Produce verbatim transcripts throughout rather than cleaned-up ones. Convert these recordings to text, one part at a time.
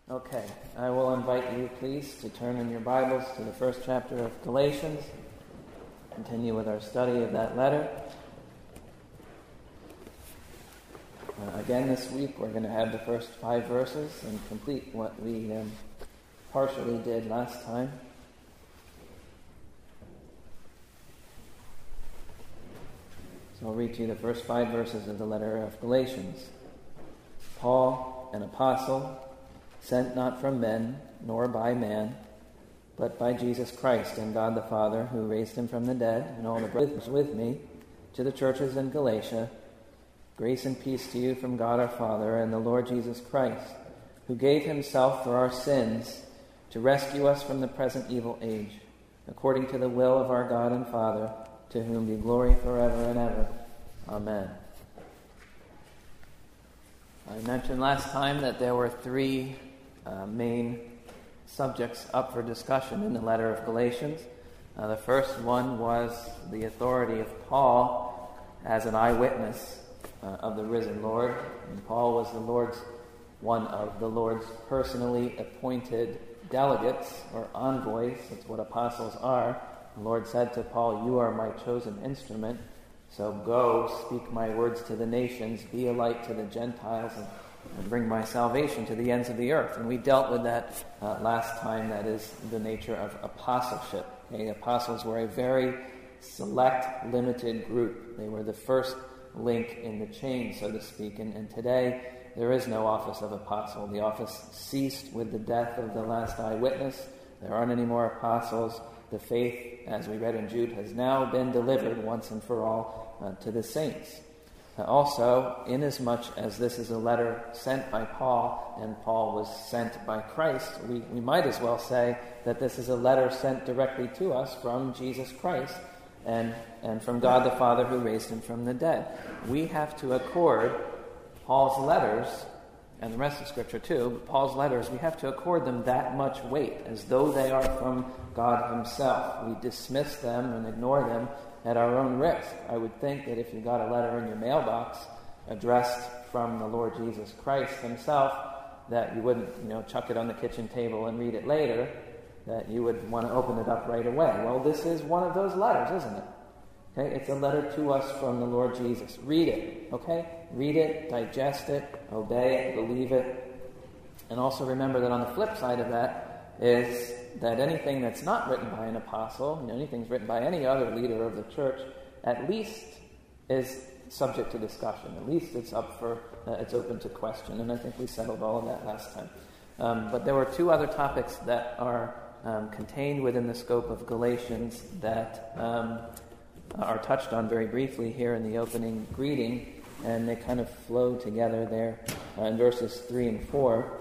Okay, I will invite you, please, to turn in your Bibles to the first chapter of Galatians. Continue with our study of that letter. Uh, again, this week we're going to have the first five verses and complete what we um, partially did last time. So I'll read to you the first five verses of the letter of Galatians. Paul, an apostle, sent not from men, nor by man, but by Jesus Christ and God the Father, who raised him from the dead, and all the brothers with me, to the churches in Galatia, grace and peace to you from God our Father and the Lord Jesus Christ, who gave himself for our sins to rescue us from the present evil age, according to the will of our God and Father, to whom be glory forever and ever. Amen. I mentioned last time that there were three uh, main subjects up for discussion in the letter of Galatians. Uh, the first one was the authority of Paul as an eyewitness uh, of the risen Lord. And Paul was the Lord's one of the Lord's personally appointed delegates or envoys. That's what apostles are. The Lord said to Paul, "You are my chosen instrument, so go, speak my words to the nations, be a light to the Gentiles, and, and bring my salvation to the ends of the earth." And we dealt with that uh, last time. That is the nature of apostleship. Okay? Apostles were a very select, limited group. They were the first link in the chain, so to speak. And, and today, there is no office of apostle. The office ceased with the death of the last eyewitness. There aren't any more apostles. The faith, as we read in Jude, has now been delivered once and for all uh, to the saints. Uh, also, inasmuch as this is a letter sent by Paul, and Paul was sent by Christ, we, we might as well say that this is a letter sent directly to us from Jesus Christ and, and from God the Father who raised him from the dead. We have to accord Paul's letters, and the rest of Scripture too, but Paul's letters, we have to accord them that much weight, as though they are from God himself. We dismiss them and ignore them at our own risk. I would think that if you got a letter in your mailbox addressed from the Lord Jesus Christ himself, that you wouldn't, you know, chuck it on the kitchen table and read it later, that you would want to open it up right away. Well, this is one of those letters, isn't it? Okay, it's a letter to us from the Lord Jesus. Read it, okay? Read it, digest it, obey it, believe it. And also remember that on the flip side of that is that anything that's not written by an apostle, you know, anything's written by any other leader of the church, at least is subject to discussion. At least it's up for, uh, it's open to question. And I think we settled all of that last time. Um, but there were two other topics that are um, contained within the scope of Galatians that um, are touched on very briefly here in the opening greeting, and they kind of flow together there uh, in verses three and four.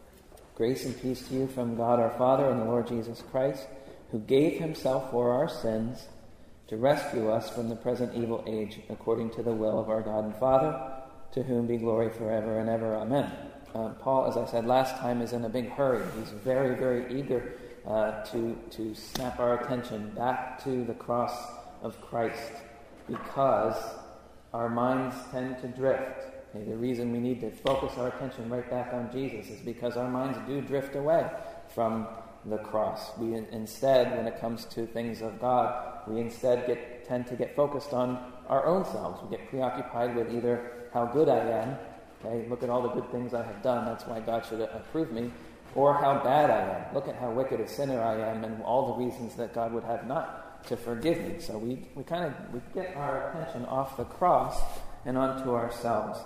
Grace and peace to you from God our Father and the Lord Jesus Christ, who gave himself for our sins to rescue us from the present evil age, according to the will of our God and Father, to whom be glory forever and ever. Amen. Uh, Paul, as I said last time, is in a big hurry. He's very, very eager uh, to, to snap our attention back to the cross of Christ, because our minds tend to drift. Okay, the reason we need to focus our attention right back on Jesus is because our minds do drift away from the cross. We instead, when it comes to things of God, we instead get tend to get focused on our own selves. We get preoccupied with either how good I am, okay, look at all the good things I have done, that's why God should approve me, or how bad I am, look at how wicked a sinner I am, and all the reasons that God would have not to forgive me. So we, we kind of we get our attention off the cross and onto ourselves.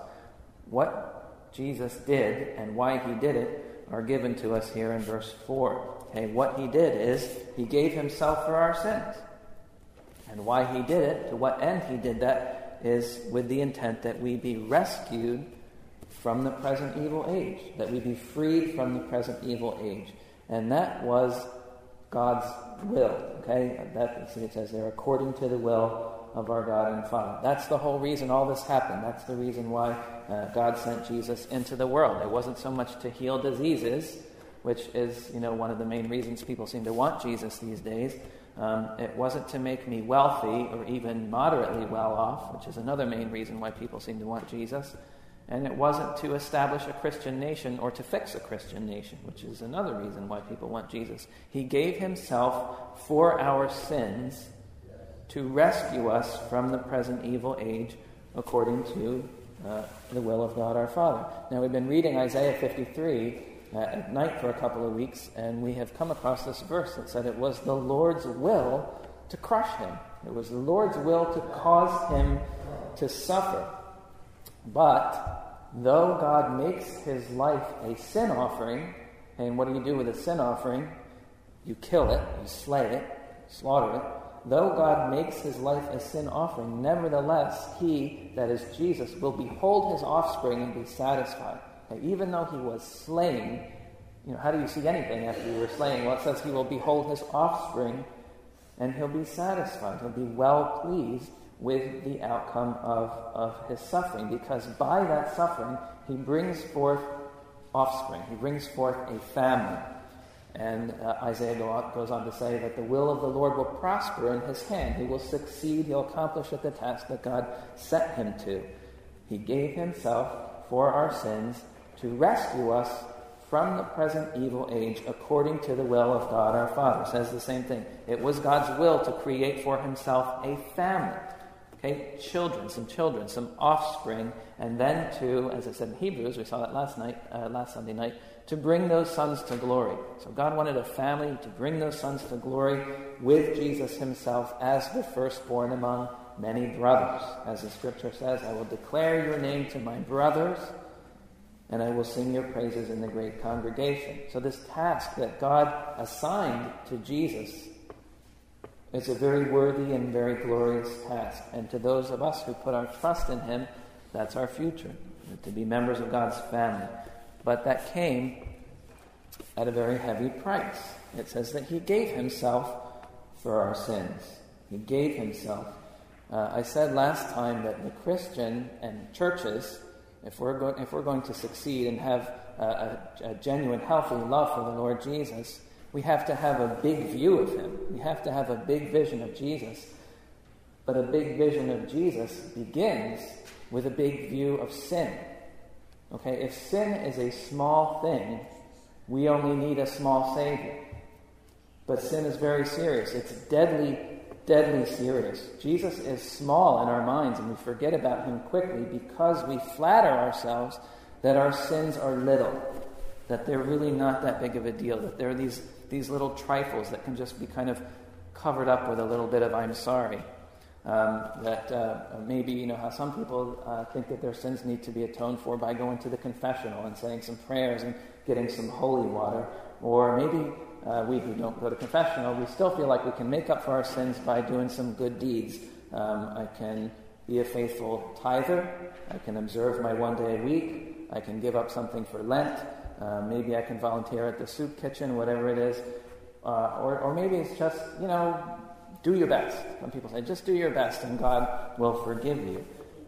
What Jesus did and why he did it are given to us here in verse four. Okay, what he did is he gave himself for our sins. And why he did it, to what end he did that, is with the intent that we be rescued from the present evil age, that we be freed from the present evil age. And that was God's will. Okay, that it says there, according to the will of our God and Father. That's the whole reason all this happened. That's the reason why uh, God sent Jesus into the world. It wasn't so much to heal diseases, which is, you know, one of the main reasons people seem to want Jesus these days. Um, it wasn't to make me wealthy or even moderately well off, which is another main reason why people seem to want Jesus. And it wasn't to establish a Christian nation or to fix a Christian nation, which is another reason why people want Jesus. He gave himself for our sins to rescue us from the present evil age according to uh, the will of God our Father. Now, we've been reading Isaiah fifty-three uh, at night for a couple of weeks, and we have come across this verse that said it was the Lord's will to crush him. It was the Lord's will to cause him to suffer. But though God makes his life a sin offering, and what do you do with a sin offering? You kill it, you slay it, slaughter it. Though God makes his life a sin offering, nevertheless, he, that is Jesus, will behold his offspring and be satisfied. And even though he was slain, you know, how do you see anything after you were slain? Well, it says he will behold his offspring and he'll be satisfied. He'll be well pleased with the outcome of, of his suffering, because by that suffering, he brings forth offspring. He brings forth a family. And uh, Isaiah go on, goes on to say that the will of the Lord will prosper in his hand. He will succeed. He'll accomplish at the task that God set him to. He gave himself for our sins to rescue us from the present evil age according to the will of God our Father. It says the same thing. It was God's will to create for himself a family. Okay, children, some children, some offspring, and then to, as I said in Hebrews, we saw that last night, uh, last Sunday night, to bring those sons to glory. So God wanted a family to bring those sons to glory with Jesus himself as the firstborn among many brothers. As the scripture says, I will declare your name to my brothers, and I will sing your praises in the great congregation. So this task that God assigned to Jesus is a very worthy and very glorious task. And to those of us who put our trust in him, that's our future, to be members of God's family. But that came at a very heavy price. It says that he gave himself for our sins. He gave himself. Uh, I said last time that the Christian and churches, if we're, go- if we're going to succeed and have a, a, a genuine, healthy love for the Lord Jesus, we have to have a big view of him. We have to have a big vision of Jesus. But a big vision of Jesus begins with a big view of sin. Okay, if sin is a small thing, we only need a small Savior. But sin is very serious. It's deadly, deadly serious. Jesus is small in our minds, and we forget about him quickly because we flatter ourselves that our sins are little, that they're really not that big of a deal, that they're these, these little trifles that can just be kind of covered up with a little bit of I'm sorry. Um, that uh, maybe, you know, how some people uh, think that their sins need to be atoned for by going to the confessional and saying some prayers and getting some holy water. Or maybe uh, we who don't go to confessional, we still feel like we can make up for our sins by doing some good deeds. Um, I can be a faithful tither. I can observe my one day a week. I can give up something for Lent. Uh, maybe I can volunteer at the soup kitchen, whatever it is. Uh, or, or maybe it's just, you know, do your best. Some people say, just do your best and God will forgive you.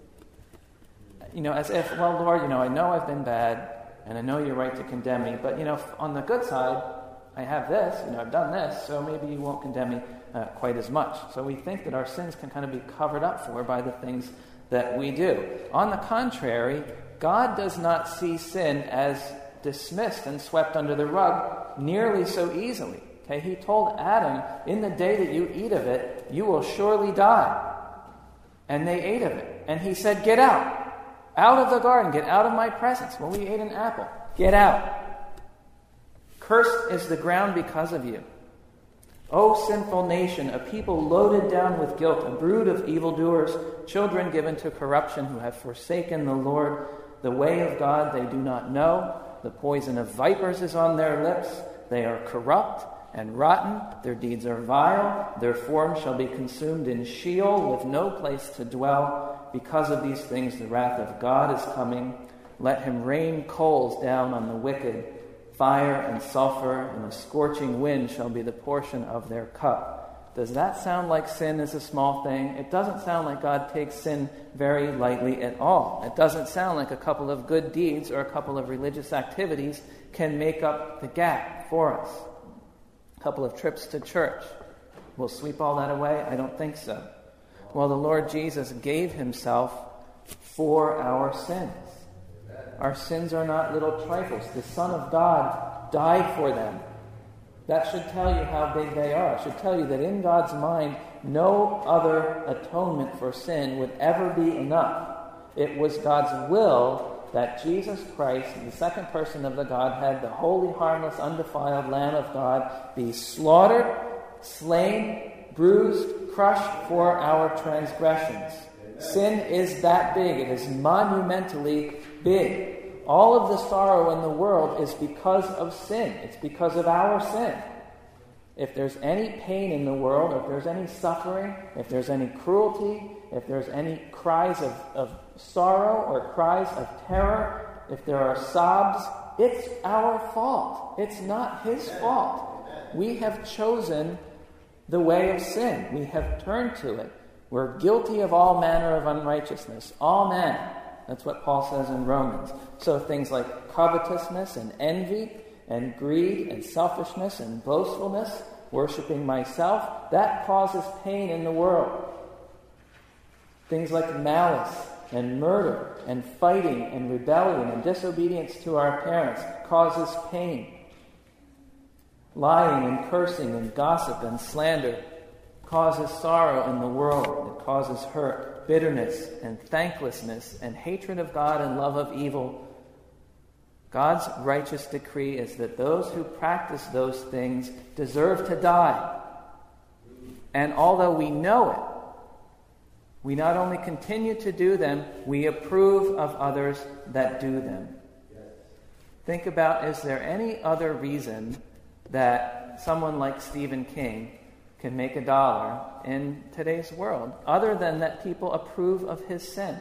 You know, as if, well, Lord, you know, I know I've been bad and I know you're right to condemn me, but, you know, on the good side, I have this, you know, I've done this, so maybe you won't condemn me uh, quite as much. So we think that our sins can kind of be covered up for by the things that we do. On the contrary, God does not see sin as dismissed and swept under the rug nearly so easily. Okay, he told Adam, in the day that you eat of it, you will surely die. And they ate of it. And he said, get out. Out of the garden. Get out of my presence. Well, we ate an apple. Get out. Cursed is the ground because of you. O sinful nation, a people loaded down with guilt, a brood of evildoers, children given to corruption who have forsaken the Lord. The way of God they do not know. The poison of vipers is on their lips. They are corrupt and rotten, their deeds are vile, their form shall be consumed in Sheol with no place to dwell. Because of these things the wrath of God is coming. Let him rain coals down on the wicked. Fire and sulfur and a scorching wind shall be the portion of their cup. Does that sound like sin is a small thing? It doesn't sound like God takes sin very lightly at all. It doesn't sound like a couple of good deeds or a couple of religious activities can make up the gap for us. A couple of trips to church will sweep all that away? I don't think so. Well, the Lord Jesus gave himself for our sins. Our sins are not little trifles. The Son of God died for them. That should tell you how big they are. It should tell you that in God's mind, no other atonement for sin would ever be enough. It was God's will that Jesus Christ, the second person of the Godhead, the holy, harmless, undefiled Lamb of God, be slaughtered, slain, bruised, crushed for our transgressions. Sin is that big. It is monumentally big. All of the sorrow in the world is because of sin. It's because of our sin. If there's any pain in the world, if there's any suffering, if there's any cruelty, if there's any cries of, of sorrow or cries of terror, if there are sobs, it's our fault. It's not his fault. We have chosen the way of sin. We have turned to it. We're guilty of all manner of unrighteousness. All men. That's what Paul says in Romans. So things like covetousness and envy and greed and selfishness and boastfulness, worshiping myself, that causes pain in the world. Things like malice and murder and fighting and rebellion and disobedience to our parents causes pain. Lying and cursing and gossip and slander causes sorrow in the world. It causes hurt, bitterness and thanklessness and hatred of God and love of evil. God's righteous decree is that those who practice those things deserve to die. And although we know it, we not only continue to do them, we approve of others that do them. Think about, is there any other reason that someone like Stephen King can make a dollar in today's world, other than that people approve of his sin?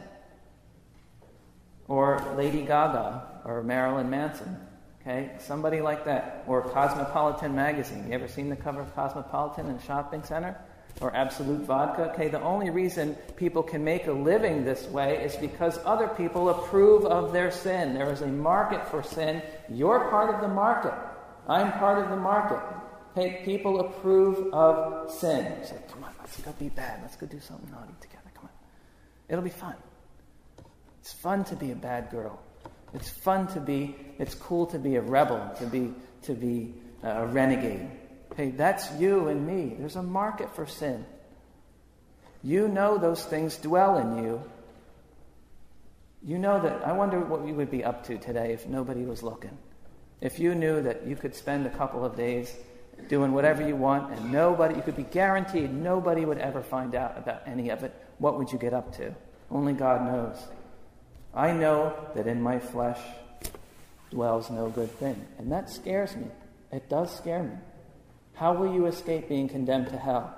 Or Lady Gaga, or Marilyn Manson, okay? Somebody like that. Or Cosmopolitan magazine. You ever seen the cover of Cosmopolitan in a shopping center? Or Absolute Vodka? Okay, the only reason people can make a living this way is because other people approve of their sin. There is a market for sin. You're part of the market. I'm part of the market. Hey, people approve of sin. You say, come on, let's go be bad. Let's go do something naughty together. Come on. It'll be fun. It's fun to be a bad girl. It's fun to be, it's cool to be a rebel, to be, to be a renegade. Hey, that's you and me. There's a market for sin. You know those things dwell in you. You know that, I wonder what we would be up to today if nobody was looking. If you knew that you could spend a couple of days doing whatever you want and nobody, you could be guaranteed nobody would ever find out about any of it, what would you get up to? Only God knows. I know that in my flesh dwells no good thing. And that scares me. It does scare me. How will you escape being condemned to hell?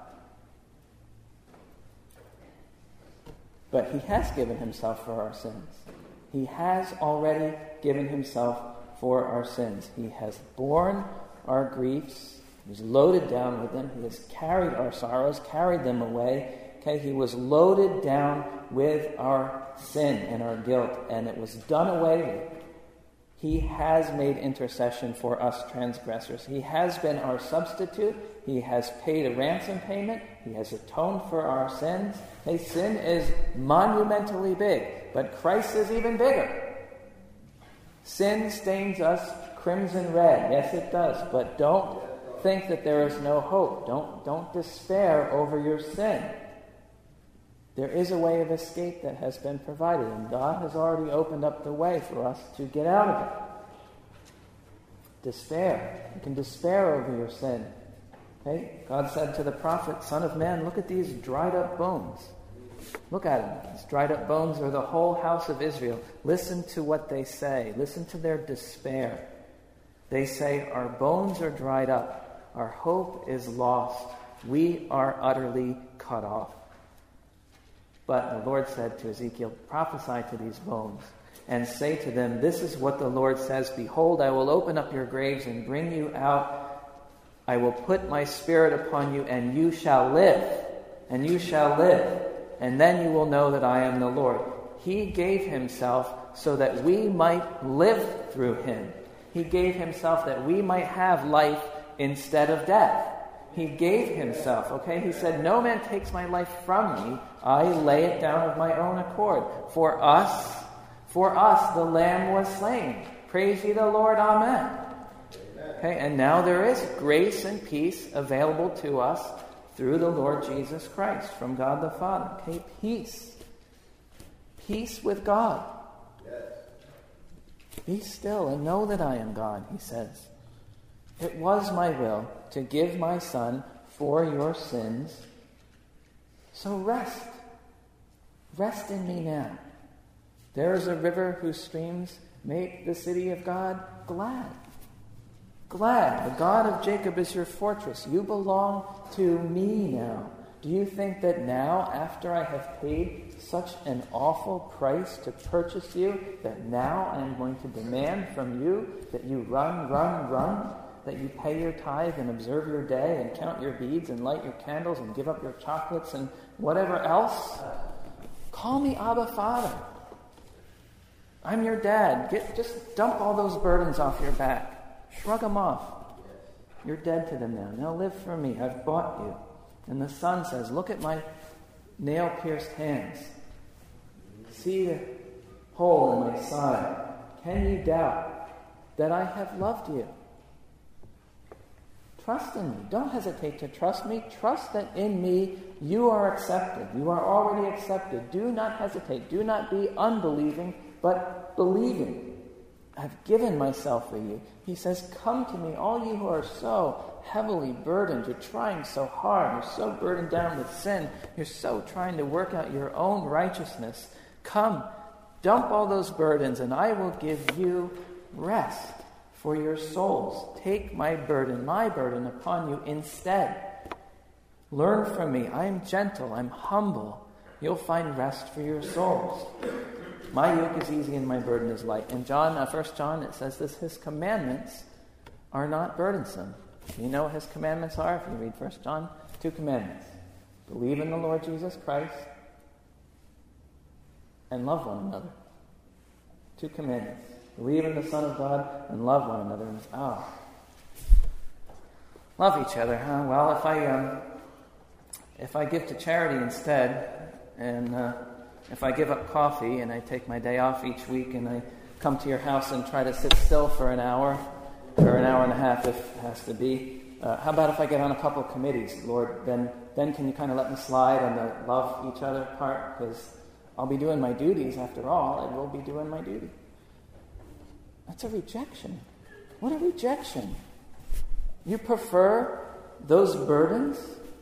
But he has given himself for our sins. He has already given himself for our sins. He has borne our griefs. He was loaded down with them. He has carried our sorrows, carried them away. Okay, he was loaded down with our sin and our guilt, and it was done away with. He has made intercession for us transgressors. He has been our substitute. He has paid a ransom payment. He has atoned for our sins. Hey, sin is monumentally big, but Christ is even bigger. Sin stains us crimson red. Yes, it does, but don't think that there is no hope. Don't, don't despair over your sin. There is a way of escape that has been provided, and God has already opened up the way for us to get out of it. Despair. You can despair over your sin. Okay? God said to the prophet, Son of man, look at these dried up bones. Look at them. These dried up bones are the whole house of Israel. Listen to what they say. Listen to their despair. They say, our bones are dried up. Our hope is lost. We are utterly cut off. But the Lord said to Ezekiel, prophesy to these bones and say to them, this is what the Lord says, behold, I will open up your graves and bring you out. I will put my spirit upon you, and you shall live, and you shall live, and then you will know that I am the Lord. He gave himself so that we might live through him. He gave himself that we might have life instead of death. He gave himself, okay? He said, no man takes my life from me. I lay it down of my own accord. For us, For us the Lamb was slain. Praise ye the Lord. Amen. Amen. Okay, and now there is grace and peace available to us through the Lord Jesus Christ from God the Father. Okay, peace. Peace with God. Yes. Be still and know that I am God, he says. It was my will to give my Son for your sins. So rest. Rest in me now. There is a river whose streams make the city of God glad. Glad. The God of Jacob is your fortress. You belong to me now. Do you think that now, after I have paid such an awful price to purchase you, that now I am going to demand from you that you run, run, run, that you pay your tithe and observe your day and count your beads and light your candles and give up your chocolates and whatever else? Call me Abba Father. I'm your dad. Get, just dump all those burdens off your back. Shrug them off. You're dead to them now. Now live for me. I've bought you. And the Son says, look at my nail-pierced hands. See the hole in my side. Can you doubt that I have loved you? Trust in me. Don't hesitate to trust me. Trust that in me you are accepted. You are already accepted. Do not hesitate. Do not be unbelieving, but believing. I've given myself for you. He says, come to me, all you who are so heavily burdened. You're trying so hard. You're so burdened down with sin. You're so trying to work out your own righteousness. Come, dump all those burdens, and I will give you rest for your souls. Take my burden, my burden upon you instead. Learn from me. I am gentle. I'm humble. You'll find rest for your souls. My yoke is easy and my burden is light. In John, uh, First John, it says this, his commandments are not burdensome. You know what his commandments are? If you read First John, two commandments. Believe in the Lord Jesus Christ and love one another. Two commandments. Believe in the Son of God and love one another. And, oh, love each other, huh? Well, if I um, if I give to charity instead, and uh, if I give up coffee and I take my day off each week and I come to your house and try to sit still for an hour, or an hour and a half if it has to be, uh, how about if I get on a couple of committees, Lord? Then, then can you kind of let me slide on the love each other part? Because I'll be doing my duties after all. I will be doing my duty. That's a rejection. What a rejection. You prefer those burdens?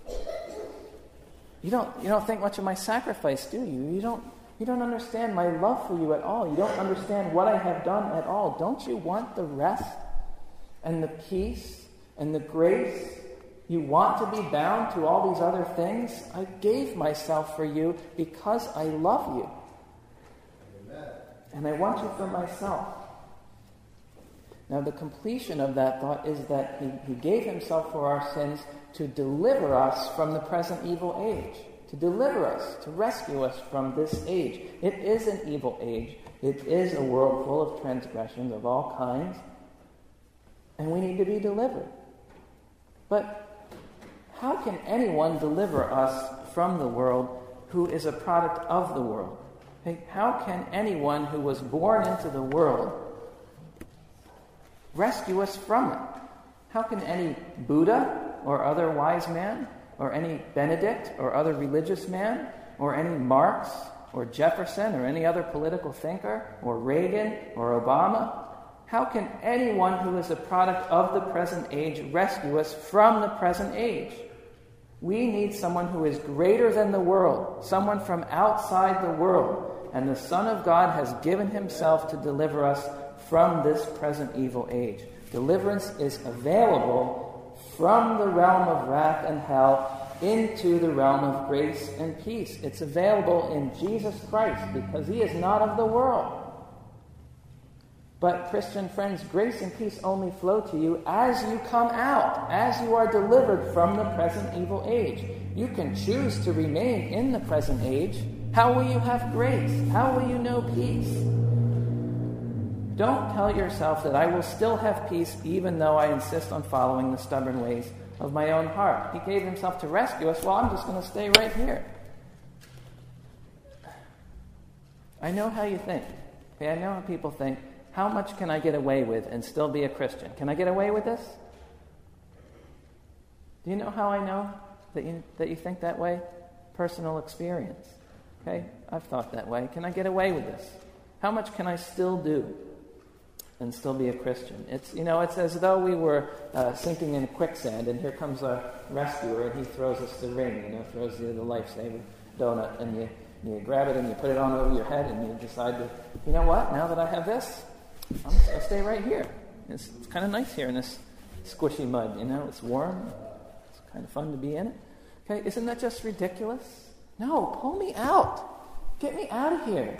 You don't you don't think much of my sacrifice, do you? You don't you don't understand my love for you at all. You don't understand what I have done at all. Don't you want the rest and the peace and the grace? You want to be bound to all these other things? I gave myself for you because I love you. Amen. And I want you for myself. Now, the completion of that thought is that he, he gave himself for our sins to deliver us from the present evil age, to deliver us, to rescue us from this age. It is an evil age. It is a world full of transgressions of all kinds, and we need to be delivered. But how can anyone deliver us from the world who is a product of the world? How can anyone who was born into the world rescue us from it? How can any Buddha or other wise man or any Benedict or other religious man or any Marx or Jefferson or any other political thinker or Reagan or Obama, how can anyone who is a product of the present age rescue us from the present age? We need someone who is greater than the world, someone from outside the world, and the Son of God has given himself to deliver us from this present evil age. Deliverance is available from the realm of wrath and hell into the realm of grace and peace. It's available in Jesus Christ because he is not of the world. But, Christian friends, grace and peace only flow to you as you come out, as you are delivered from the present evil age. You can choose to remain in the present age. How will you have grace? How will you know peace? Don't tell yourself that I will still have peace even though I insist on following the stubborn ways of my own heart. He gave himself to rescue us. Well, I'm just going to stay right here. I know how you think. Okay, I know how people think, how much can I get away with and still be a Christian? Can I get away with this? Do you know how I know that you, that you think that way? Personal experience. Okay, I've thought that way. Can I get away with this? How much can I still do and still be a Christian? It's, you know, it's as though we were uh, sinking in quicksand, and here comes a rescuer, and he throws us the ring, you know, throws you the lifesaver donut, and you, you grab it and you put it on over your head, and you decide to, you know what, now that I have this, I'm going to stay right here. It's, it's kind of nice here in this squishy mud, you know, it's warm, it's kind of fun to be in it. Okay, isn't that just ridiculous? No, pull me out. Get me out of here.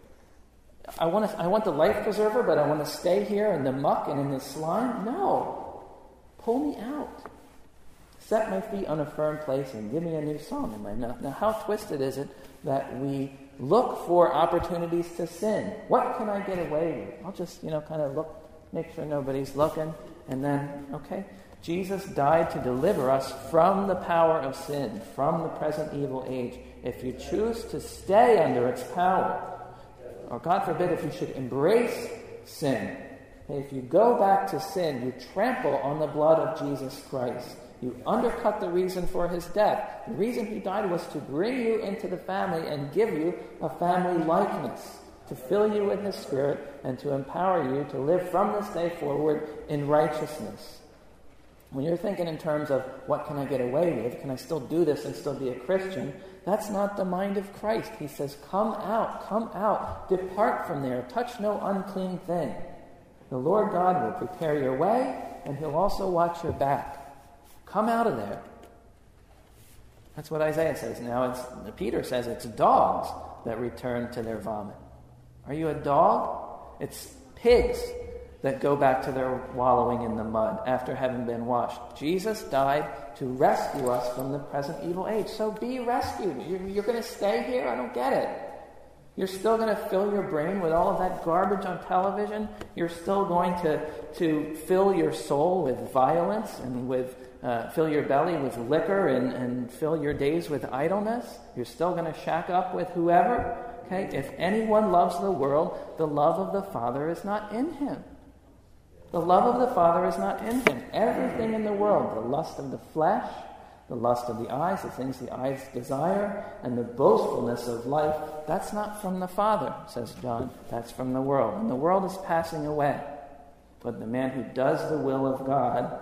I want to, I want the life preserver, but I want to stay here in the muck and in the slime? No. Pull me out. Set my feet on a firm place and give me a new song in my mouth. Now, how twisted is it that we look for opportunities to sin? What can I get away with? I'll just, you know, kind of look, make sure nobody's looking, and then, okay. Jesus died to deliver us from the power of sin, from the present evil age. If you choose to stay under its power, or God forbid if you should embrace sin, if you go back to sin, you trample on the blood of Jesus Christ. You undercut the reason for his death. The reason he died was to bring you into the family and give you a family likeness, to fill you with his Spirit and to empower you to live from this day forward in righteousness. When you're thinking in terms of what can I get away with, can I still do this and still be a Christian, that's not the mind of Christ. He says, come out, come out, depart from there, touch no unclean thing. The Lord God will prepare your way, and he'll also watch your back. Come out of there. That's what Isaiah says. Now, it's, Peter says it's dogs that return to their vomit. Are you a dog? It's pigs that go back to their wallowing in the mud after having been washed. Jesus died to rescue us from the present evil age. So be rescued. You're, you're going to stay here? I don't get it. You're still going to fill your brain with all of that garbage on television? You're still going to, to fill your soul with violence and with uh, fill your belly with liquor and, and fill your days with idleness? You're still going to shack up with whoever? Okay? If anyone loves the world, the love of the Father is not in him. The love of the Father is not in him. Everything in the world, the lust of the flesh, the lust of the eyes, the things the eyes desire, and the boastfulness of life, that's not from the Father, says John. That's from the world. And the world is passing away. But the man who does the will of God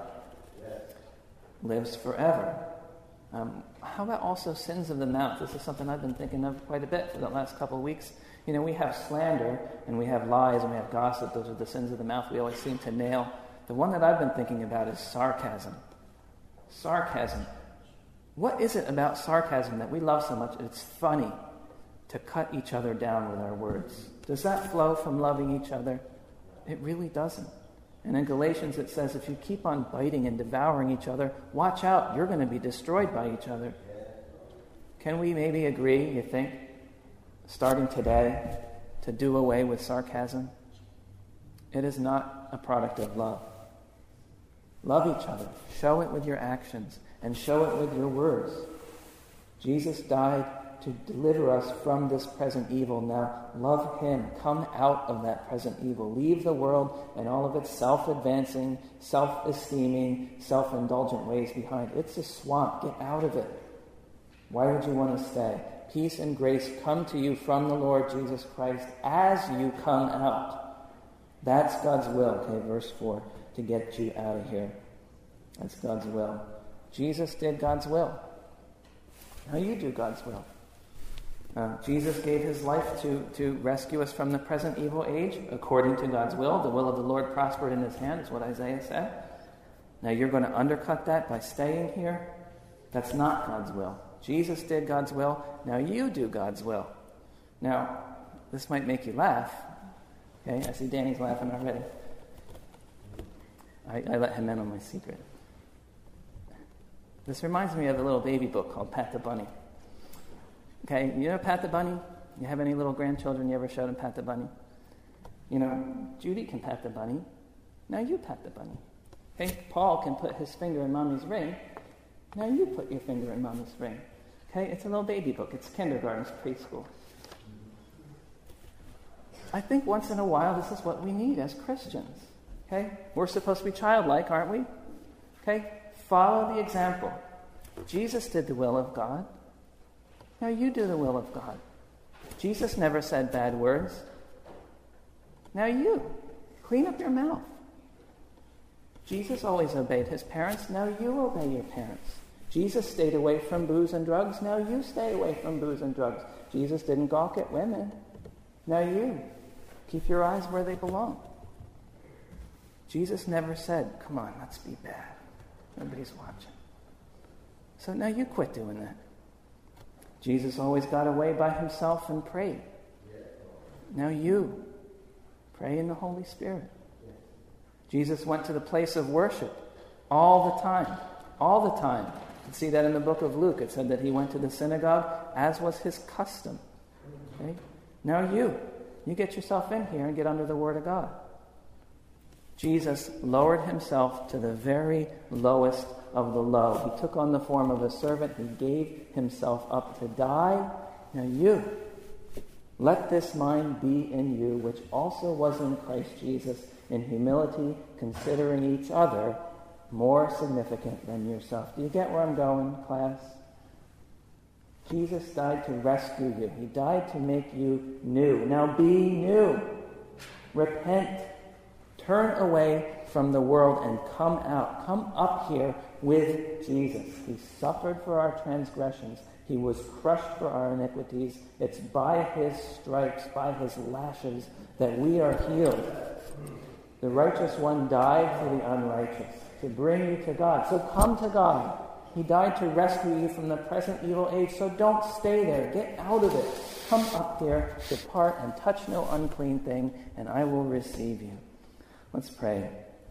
lives forever. Um, how about also sins of the mouth? This is something I've been thinking of quite a bit for the last couple of weeks. You know, we have slander, and we have lies, and we have gossip. Those are the sins of the mouth we always seem to nail. The one that I've been thinking about is sarcasm. Sarcasm. What is it about sarcasm that we love so much? It's funny to cut each other down with our words. Does that flow from loving each other? It really doesn't. And in Galatians it says, if you keep on biting and devouring each other, watch out, you're going to be destroyed by each other. Can we maybe agree, you think, starting today, to do away with sarcasm? It is not a product of love. Love each other. Show it with your actions, and show it with your words. Jesus died to deliver us from this present evil. Now, love him. Come out of that present evil. Leave the world and all of its self-advancing, self-esteeming, self-indulgent ways behind. It's a swamp. Get out of it. Why would you want to stay? Peace and grace come to you from the Lord Jesus Christ as you come out. That's God's will. Okay, verse four, to get you out of here. That's God's will. Jesus did God's will. Now you do God's will. Uh, Jesus gave his life to, to rescue us from the present evil age according to God's will. The will of the Lord prospered in his hand, is what Isaiah said. Now you're going to undercut that by staying here? That's not God's will. Jesus did God's will. Now you do God's will. Now, this might make you laugh. Okay, I see Danny's laughing already. I, I let him in on my secret. This reminds me of a little baby book called Pat the Bunny. Okay, you know Pat the Bunny? You have any little grandchildren you ever showed them Pat the Bunny? You know, Judy can pat the bunny. Now you pat the bunny. Okay, Paul can put his finger in Mommy's ring. Now you put your finger in Mommy's ring. Okay, it's a little baby book. It's kindergarten, it's preschool. I think once in a while this is what we need as Christians. Okay? We're supposed to be childlike, aren't we? Okay? Follow the example. Jesus did the will of God. Now you do the will of God. Jesus never said bad words. Now you. Clean up your mouth. Jesus always obeyed his parents. Now you obey your parents. Jesus stayed away from booze and drugs. Now you stay away from booze and drugs. Jesus didn't gawk at women. Now you. Keep your eyes where they belong. Jesus never said, come on, let's be bad. Nobody's watching. So now you quit doing that. Jesus always got away by himself and prayed. Now you pray in the Holy Spirit. Jesus went to the place of worship all the time. All the time. You can see that in the book of Luke. It said that he went to the synagogue as was his custom. Okay? Now you. You get yourself in here and get under the Word of God. Jesus lowered himself to the very lowest of the low. He took on the form of a servant. He gave himself up to die. Now you, let this mind be in you, which also was in Christ Jesus, in humility, considering each other more significant than yourself. Do you get where I'm going, class? Jesus died to rescue you. He died to make you new. Now be new. Repent. Turn away from the world and come out. Come up here with Jesus. He suffered for our transgressions. He was crushed for our iniquities. It's by his stripes, by his lashes, that we are healed. The righteous one died for the unrighteous, to bring you to God. So come to God. He died to rescue you from the present evil age, so don't stay there. Get out of it. Come up here, depart, and touch no unclean thing, and I will receive you. Let's pray.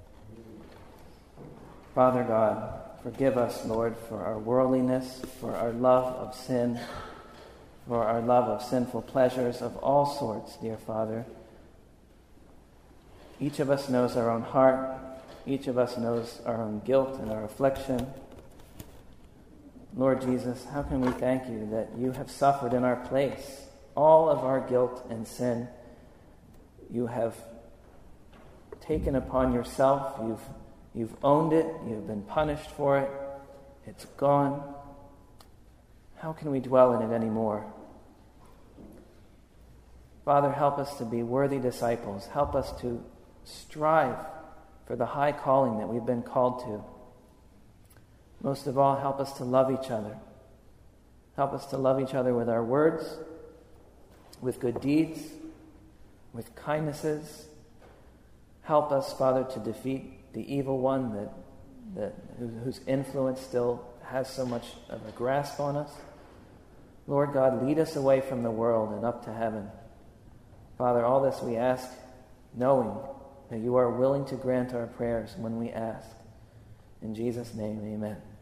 Father God, forgive us, Lord, for our worldliness, for our love of sin, for our love of sinful pleasures of all sorts, dear Father. Each of us knows our own heart. Each of us knows our own guilt and our affliction. Lord Jesus, how can we thank you that you have suffered in our place all of our guilt and sin? You have taken upon yourself. You've, you've owned it. You've been punished for it. It's gone. How can we dwell in it anymore? Father, help us to be worthy disciples. Help us to strive for the high calling that we've been called to. Most of all, help us to love each other. Help us to love each other with our words, with good deeds, with kindnesses. Help us, Father, to defeat the evil one that, that whose influence still has so much of a grasp on us. Lord God, lead us away from the world and up to heaven. Father, all this we ask, knowing that you are willing to grant our prayers when we ask. In Jesus' name, amen.